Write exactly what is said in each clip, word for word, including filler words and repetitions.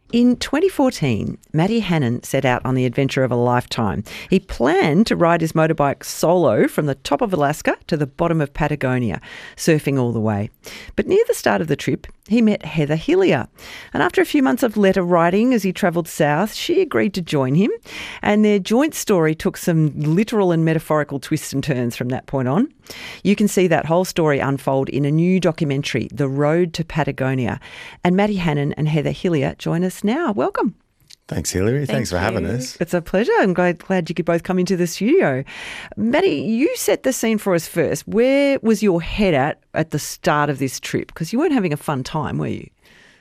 In twenty fourteen, Matty Hannon set out on the adventure of a lifetime. He planned to ride his motorbike solo from the top of Alaska to the bottom of Patagonia, surfing all the way. But near the start of the trip, he met Heather Hillier. And after a few months of letter writing as he travelled south, she agreed to join him. And their joint story took some literal and metaphorical twists and turns from that point on. You can see that whole story unfold in a new documentary, The Road to Patagonia. And Matty Hannon and Heather Hillier join us now. Welcome. Thanks, Hilary. Thank Thanks for you. having us. It's a pleasure. I'm glad, glad you could both come into the studio. Matty, you set the scene for us first. Where was your head at at the start of this trip? Because you weren't having a fun time, were you?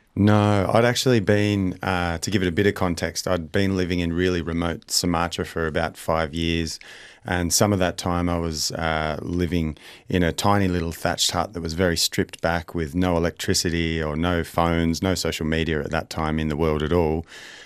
No, I'd actually been, uh, to give it a bit of context, I'd been living in really remote Sumatra for about five years. And some of that time I was uh, living in a tiny little thatched hut that was very stripped back with no electricity or no phones, no social media at that time in the world at all.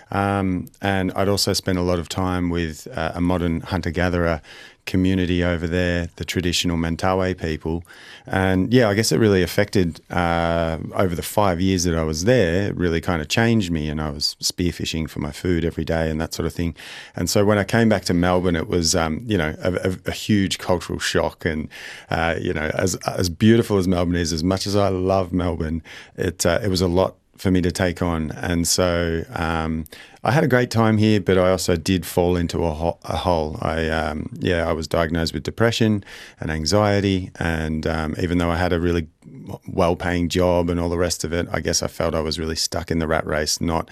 Um, and I'd also spent a lot of time with uh, a modern hunter-gatherer community over there, the traditional Mentawai people. And yeah, I guess it really affected, uh, over the five years that I was there, it really kind of changed me, and I was spearfishing for my food every day and that sort of thing. And so when I came back to Melbourne, it was, um, you know, a, a, a huge cultural shock. And, uh, you know, as as beautiful as Melbourne is, as much as I love Melbourne, it, uh, it was a lot for me to take on. And so um, I had a great time here, but I also did fall into a, ho- a hole. I, um, yeah, I was diagnosed with depression and anxiety. And um, even though I had a really well-paying job and all the rest of it, I guess I felt I was really stuck in the rat race, not,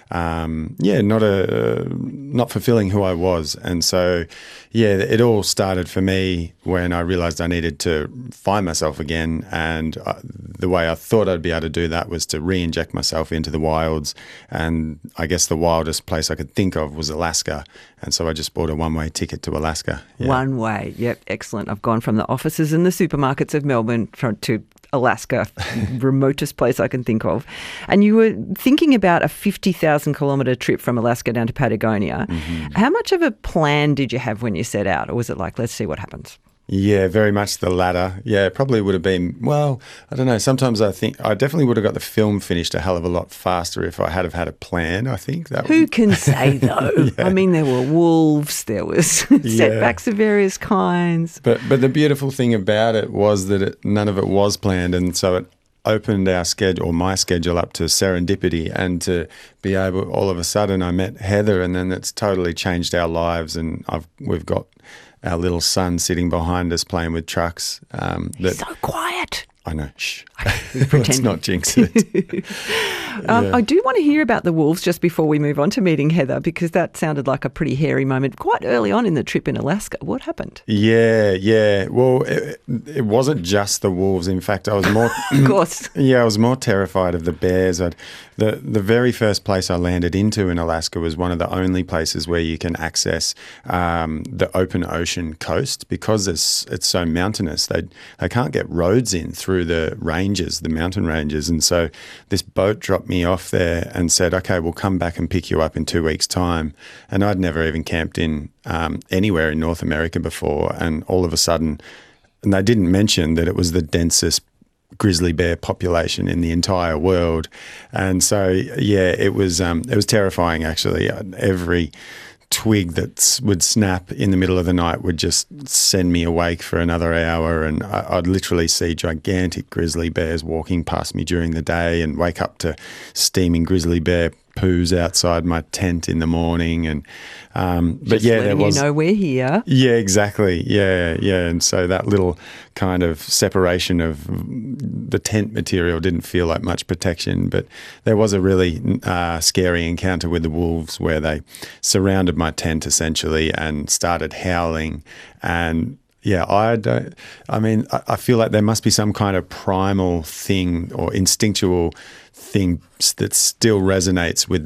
um, yeah, not a, not fulfilling who I was. And so, yeah, it all started for me when I realized I needed to find myself again. And uh, the way I thought I'd be able to do that was to re-inject myself into the wilds. And I guess the wildest place I could think of was Alaska. And so I just bought a one-way ticket to Alaska. Yeah. One way. Yep, excellent. I've gone from the offices and the supermarkets of Melbourne to Alaska, remotest place I can think of. And you were thinking about a fifty thousand kilometre trip from Alaska down to Patagonia. Mm-hmm. How much of a plan did you have when you set out? Or was it like, let's see what happens? Yeah, very much the latter. Yeah, it probably would have been, well, I don't know. Sometimes I think I definitely would have got the film finished a hell of a lot faster if I had have had a plan, I think. That Who would... can say, though? Yeah. I mean, there were wolves, there was setbacks yeah. of various kinds. But but the beautiful thing about it was that it, none of it was planned, and so it opened our schedule, or my schedule, up to serendipity, and to be able, all of a sudden I met Heather, and then it's totally changed our lives, and I've we've got our little son sitting behind us playing with trucks. Um, He's that, so quiet. I know. Shh. Let's not jinx it. um, yeah. I do want to hear about the wolves just before we move on to meeting Heather, because that sounded like a pretty hairy moment quite early on in the trip in Alaska. What happened? Yeah, yeah. Well, it, it wasn't just the wolves. In fact, I was more... of course. Yeah, I was more terrified of the bears. I'd, the, the very first place I landed into in Alaska was one of the only places where you can access um, the open ocean coast, because it's, it's so mountainous. They, they can't get roads in through the ranges, the mountain ranges. And so this boat dropped me off there and said, okay, we'll come back and pick you up in two weeks' time. And I'd never even camped in um, anywhere in North America before. And all of a sudden, and they didn't mention that it was the densest grizzly bear population in the entire world. And so, yeah, it was, um, it was terrifying, actually. Every twig that would snap in the middle of the night would just send me awake for another hour, and I'd literally see gigantic grizzly bears walking past me during the day, and wake up to steaming grizzly bear poos outside my tent in the morning. And um, but just yeah, there was, you know, we're here. Yeah, exactly. Yeah, yeah. And so that little kind of separation of the tent material didn't feel like much protection. But there was a really uh, scary encounter with the wolves where they surrounded my tent essentially and started howling. And yeah, I don't, I mean, I, I feel like there must be some kind of primal thing or instinctual thing that still resonates with that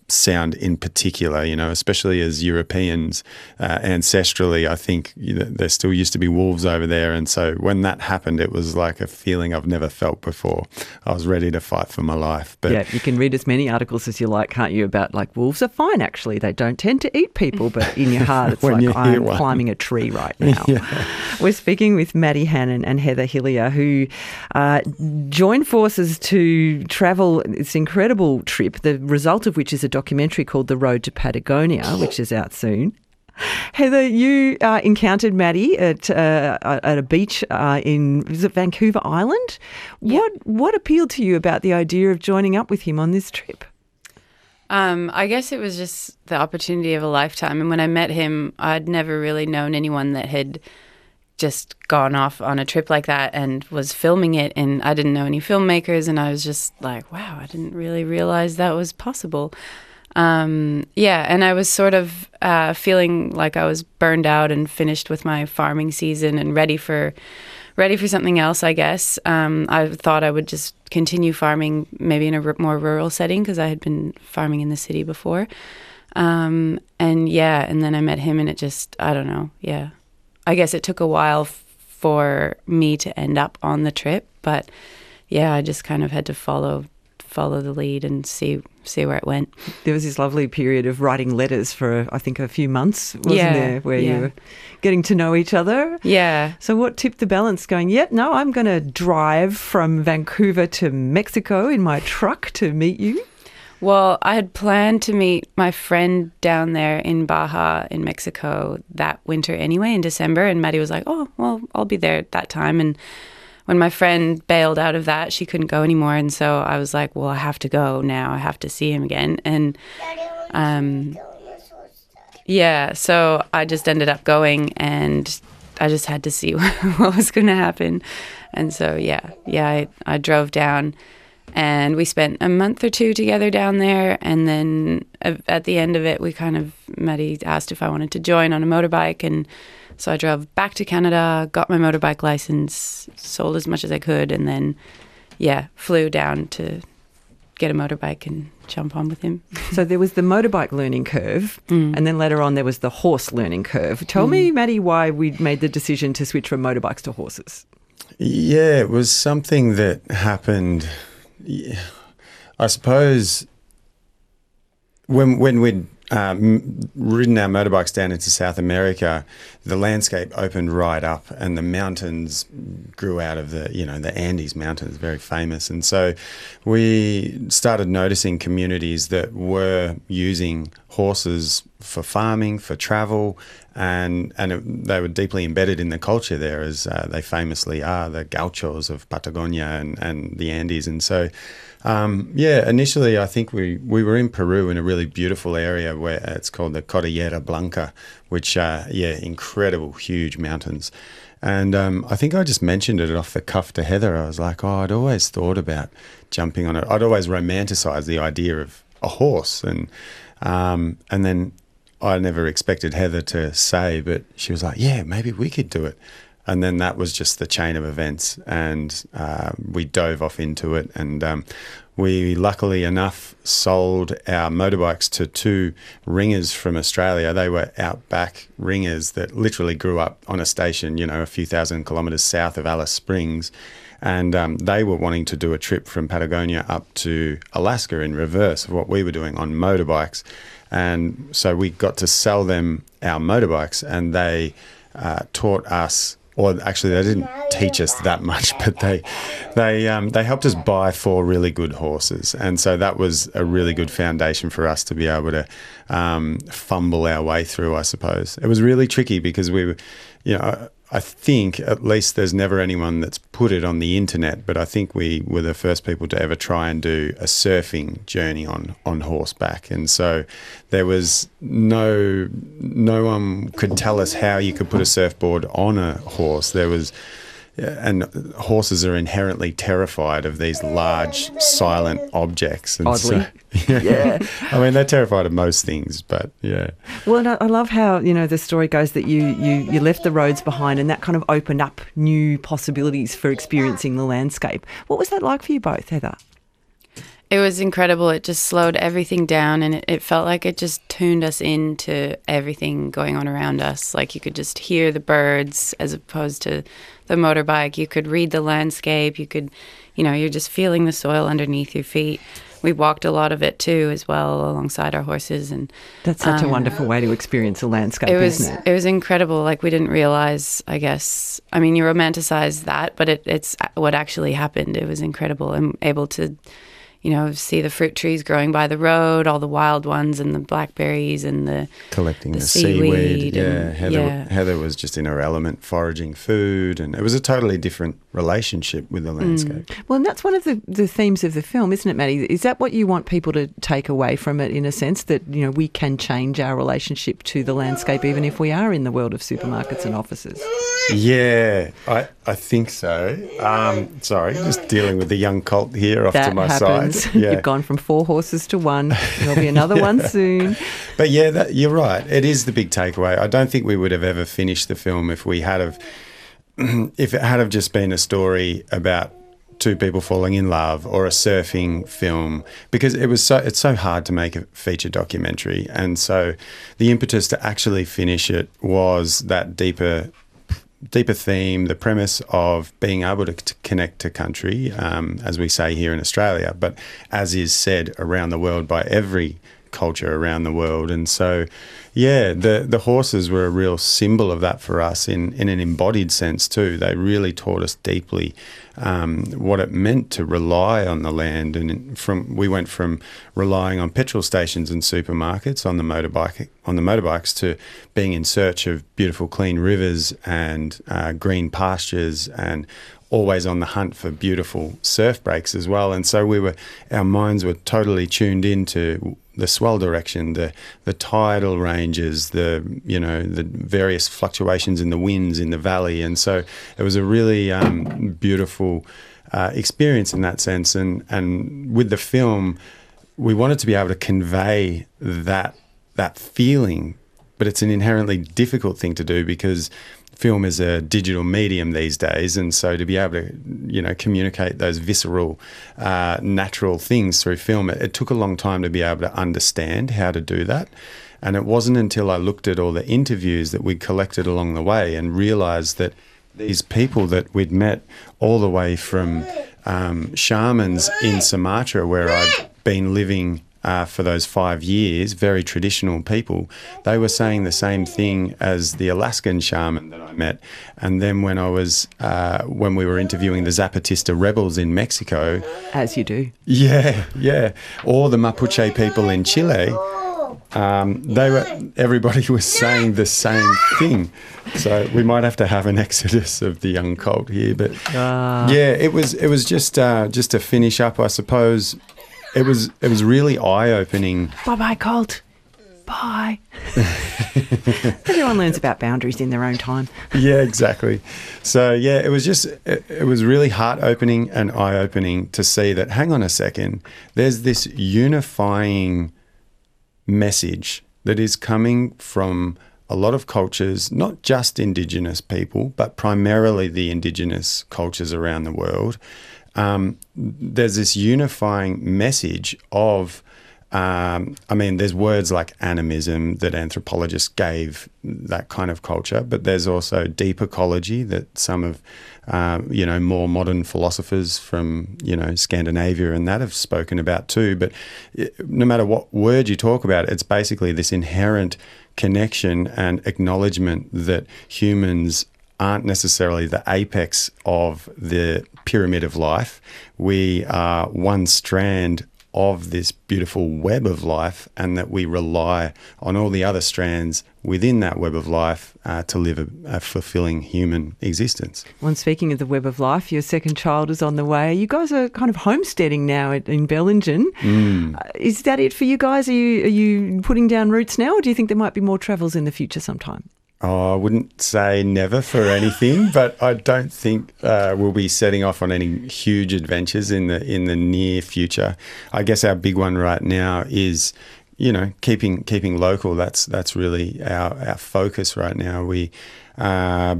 sound in particular, you know, especially as Europeans, uh, ancestrally, I think you know, there still used to be wolves over there. And so when that happened, it was like a feeling I've never felt before. I was ready to fight for my life. But yeah, you can read as many articles as you like, can't you, about like wolves are fine, actually. They don't tend to eat people, but in your heart, it's like I'm one. climbing a tree right now. Yeah. We're speaking with Maddie Hannon and Heather Hillier, who uh, joined forces to travel this incredible trip, the result of which is a documentary called The Road to Patagonia, which is out soon. Heather, you uh, encountered Maddie at uh, at a beach uh, in was it Vancouver Island. Yep. What what appealed to you about the idea of joining up with him on this trip? Um, I guess it was just the opportunity of a lifetime. And when I met him, I'd never really known anyone that had just gone off on a trip like that and was filming it. And I didn't know any filmmakers. And I was just like, wow, I didn't really realize that was possible. Um, yeah, and I was sort of uh, feeling like I was burned out and finished with my farming season and ready for ready for something else, I guess. Um, I thought I would just continue farming maybe in a r- more rural setting because I had been farming in the city before. Um, and yeah, and then I met him and it just, I don't know, yeah. I guess it took a while f- for me to end up on the trip, but yeah, I just kind of had to follow follow the lead and see see where it went. There was this lovely period of writing letters for, I think, a few months, wasn't yeah, there, where yeah. you were getting to know each other? Yeah. So what tipped the balance going, yep, no, I'm going to drive from Vancouver to Mexico in my truck to meet you? Well, I had planned to meet my friend down there in Baja in Mexico that winter anyway, in December, and Maddie was like, oh, well, I'll be there at that time. And when my friend bailed out of that, she couldn't go anymore. And so I was like, well, I have to go now. I have to see him again. And um, yeah, so I just ended up going and I just had to see what was going to happen. And so, yeah, yeah, I, I drove down and we spent a month or two together down there. And then at the end of it, we kind of, Maddie asked if I wanted to join on a motorbike. And so I drove back to Canada, got my motorbike license, sold as much as I could, and then, yeah, flew down to get a motorbike and jump on with him. So there was the motorbike learning curve, Mm. and then later on there was the horse learning curve. Tell Mm. me, Maddie, why we made the decision to switch from motorbikes to horses. Yeah, it was something that happened, yeah, I suppose, when when we'd um, ridden our motorbikes down into South America, the landscape opened right up and the mountains grew out of the, you know, the Andes Mountains, very famous. And so we started noticing communities that were using horses for farming, for travel, and and it, they were deeply embedded in the culture there, as uh, they famously are, the gauchos of Patagonia and, and the Andes. And so, um, yeah, initially I think we, we were in Peru in a really beautiful area where it's called the Cordillera Blanca, which, uh, yeah, incredible, huge mountains. And um, I think I just mentioned it off the cuff to Heather. I was like, oh, I'd always thought about jumping on it. I'd always romanticised the idea of a horse. And um, and then I never expected Heather to say, but she was like, yeah, maybe we could do it. And then that was just the chain of events, and uh, we dove off into it. And um, we, luckily enough, sold our motorbikes to two ringers from Australia. They were outback ringers that literally grew up on a station, you know, a few thousand kilometres south of Alice Springs. And um, they were wanting to do a trip from Patagonia up to Alaska in reverse of what we were doing on motorbikes. And so we got to sell them our motorbikes, and they uh, taught us, or actually they didn't teach us that much, but they they um, they helped us buy four really good horses. And so that was a really good foundation for us to be able to um, fumble our way through, I suppose. It was really tricky because we were, you know, I think at least there's never anyone that's put it on the internet, but I think we were the first people to ever try and do a surfing journey on, on horseback. And so there was no, no one could tell us how you could put a surfboard on a horse. There was, and horses are inherently terrified of these large, silent objects. And Oddly. So, yeah. Yeah. I mean, they're terrified of most things, but yeah. Well, and I I love how, you know, the story goes that you, you, you left the roads behind and that kind of opened up new possibilities for experiencing the landscape. What was that like for you both, Heather? It was incredible. It just slowed everything down, and it, it felt like it just tuned us into everything going on around us. Like you could just hear the birds as opposed to the motorbike. You could read the landscape. You could, you know, you're just feeling the soil underneath your feet. We walked a lot of it too, as well, alongside our horses, and that's such um, a wonderful way to experience a landscape, it was, isn't it? It was incredible. Like we didn't realize, I guess. I mean, you romanticize that, but it, it's what actually happened. It was incredible. I'm able to, you know, see the fruit trees growing by the road, all the wild ones, and the blackberries, and the collecting the, the seaweed. seaweed Yeah, and, Heather, yeah. Heather was just in her element, foraging food, and it was a totally different relationship with the landscape. Mm. Well, and that's one of the, the themes of the film, isn't it, Maddie? Is that what you want people to take away from it, in a sense that, you know, we can change our relationship to the landscape even if we are in the world of supermarkets and offices? Yeah, I, I think so. Um, sorry, just dealing with the young colt here off that to my happens. side. Yeah. You've gone from four horses to one. There'll be another yeah. one soon. But yeah, that, you're right. It is the big takeaway. I don't think we would have ever finished the film if we had have, if it had have just been a story about two people falling in love or a surfing film, because it was so it's so hard to make a feature documentary, and so the impetus to actually finish it was that deeper. deeper theme, the premise of being able to, to connect to country, um, as we say here in Australia, but as is said around the world by every culture around the world. And so, yeah, the the horses were a real symbol of that for us in, in an embodied sense too. They really taught us deeply um, what it meant to rely on the land. And from we went from relying on petrol stations and supermarkets on the motorbike on the motorbikes to being in search of beautiful, clean rivers and uh, green pastures, and always on the hunt for beautiful surf breaks as well. And so we were, our minds were totally tuned into the swell direction, the the tidal ranges, the you know the various fluctuations in the winds in the valley, and so it was a really um, beautiful uh, experience in that sense. And and with the film, we wanted to be able to convey that that feeling, but it's an inherently difficult thing to do because film is a digital medium these days, and so to be able to, you know, communicate those visceral, uh, natural things through film, it, it took a long time to be able to understand how to do that. And it wasn't until I looked at all the interviews that we'd collected along the way and realised that these people that we'd met all the way from um, shamans in Sumatra, where I'd been living Uh, for those five years, very traditional people, they were saying the same thing as the Alaskan shaman that I met. And then when I was, uh, when we were interviewing the Zapatista rebels in Mexico. As you do. Yeah, yeah. Or the Mapuche people in Chile, um, they were, everybody was saying the same thing. So we might have to have an exodus of the young colt here. But uh. yeah, it was, it was just, uh, just to finish up, I suppose. It was it was really eye-opening. Bye-bye, Colt. Bye. Everyone learns about boundaries in their own time. Yeah, exactly. So, yeah, it was just, it, it was really heart-opening and eye-opening to see that, hang on a second, there's this unifying message that is coming from a lot of cultures, not just Indigenous people, but primarily the Indigenous cultures around the world. Um, there's this unifying message of, um, I mean, there's words like animism that anthropologists gave that kind of culture, but there's also deep ecology that some of, uh, you know, more modern philosophers from, you know, Scandinavia and that have spoken about too. But it, no matter what word you talk about, it's basically this inherent connection and acknowledgement that humans aren't necessarily the apex of the pyramid of life. We are one strand of this beautiful web of life, and that we rely on all the other strands within that web of life uh, to live a, a fulfilling human existence. Well, and speaking of the web of life, your second child is on the way. You guys are kind of homesteading now in Bellingen. Mm. Uh, is that it for you guys? Are you, are you putting down roots now, or do you think there might be more travels in the future sometime? Oh, I wouldn't say never for anything, but I don't think uh, we'll be setting off on any huge adventures in the in the near future. I guess our big one right now is, you know, keeping keeping local. That's that's really our, our focus right now. We uh,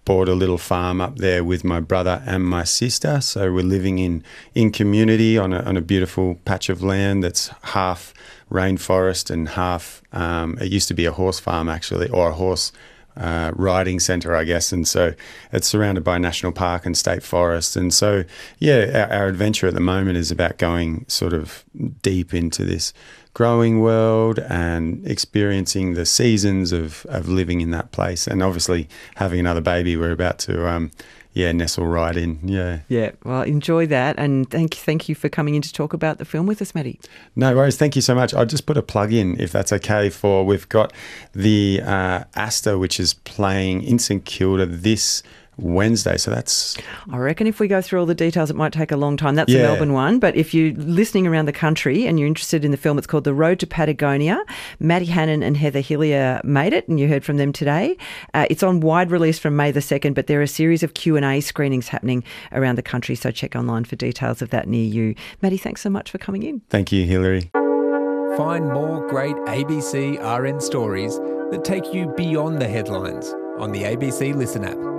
bought a little farm up there with my brother and my sister. So we're living in, in community on a, on a beautiful patch of land that's half rainforest and half, um, it used to be a horse farm actually, or a horse uh, riding centre, I guess. And so it's surrounded by national park and state forest. And so, yeah, our, our adventure at the moment is about going sort of deep into this growing world and experiencing the seasons of, of living in that place. And obviously having another baby, we're about to, um, yeah, nestle right in. Yeah. Yeah. Well, enjoy that. And thank, thank you for coming in to talk about the film with us, Matty. No worries. Thank you so much. I'll just put a plug in, if that's okay, for we've got the uh, Astor, which is playing in St Kilda this Wednesday. So that's... I reckon if we go through all the details, it might take a long time. That's Yeah. the Melbourne one. But if you're listening around the country and you're interested in the film, it's called The Road to Patagonia. Matty Hannon and Heather Hillier made it, and you heard from them today. Uh, it's on wide release from May the second, but there are a series of Q and A screenings happening around the country, so check online for details of that near you. Matty, thanks so much for coming in. Thank you, Hillary. Find more great A B C R N stories that take you beyond the headlines on the A B C Listen app.